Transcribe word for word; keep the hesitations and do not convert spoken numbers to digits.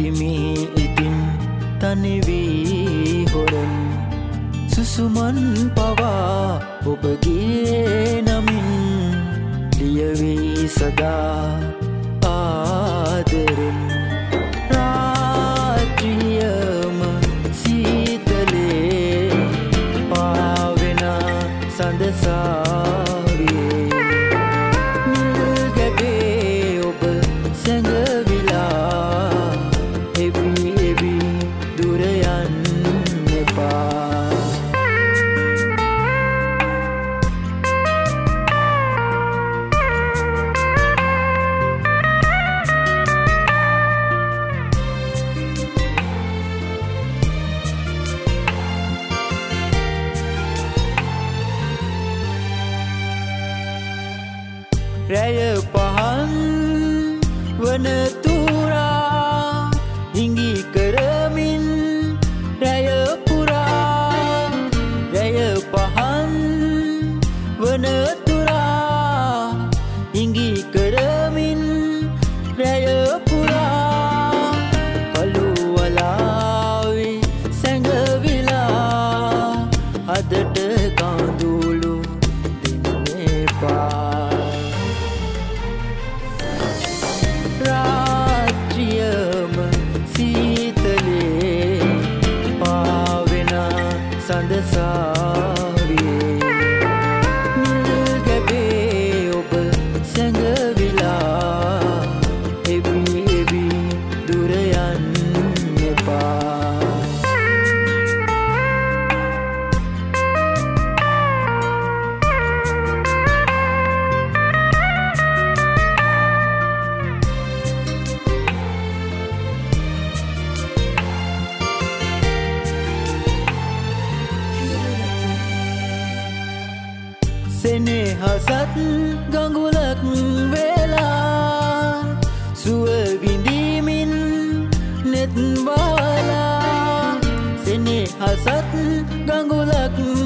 සිටිමි ඉතින් තනිවී හොරෙන් සුසුමන් පවා ඔබගේ නමින් ලියවී සදා ආදරෙන් රාත්‍රියම සීතලේ පාවෙන සඳසාවේ නිල් ගැටේ ඔබ සැඟවිලා එබි එබි දුර යන්න එපා. රැය පහන් වන තුරා හිඟි කරමින් රැය පුරා රැය පහන් වන තුරා හිඟි කරමින් රැය පුරා කළු වලාවේ සැඟවිලා අදට කඳුළු දෙන්නේපා. රාත්‍රියම සීතලේ පාවෙන සඳසාවේ නිල් ගැටේ ඔබ සැඟවිලා එබි එබි දුර යන්න එපා. සෙනෙහසත් ගඟුලක් වෙලා සුව විඳීමින් නෙත් බාලා සෙනෙහසත් ගඟුලක්